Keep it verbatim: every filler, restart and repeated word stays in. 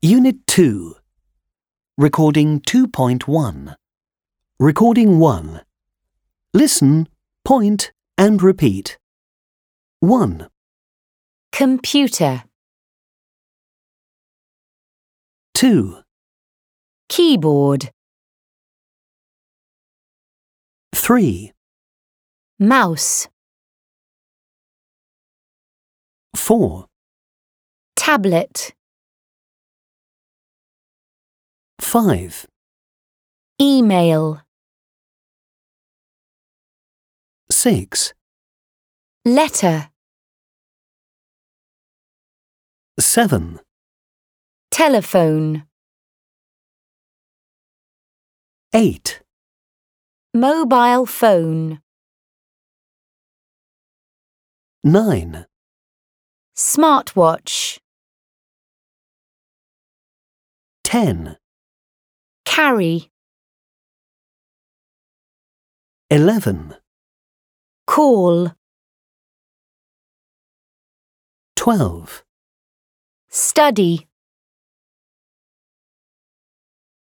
Unit two. Recording two point one. Recording one. Listen, point and repeat. one. Computer. two. Keyboard. three. Mouse. four. Tablet. five. Email. six. Letter. seven. Telephone. eight. Mobile phone. nine. Smartwatch. ten. Carry. eleven. Call. twelve. Study.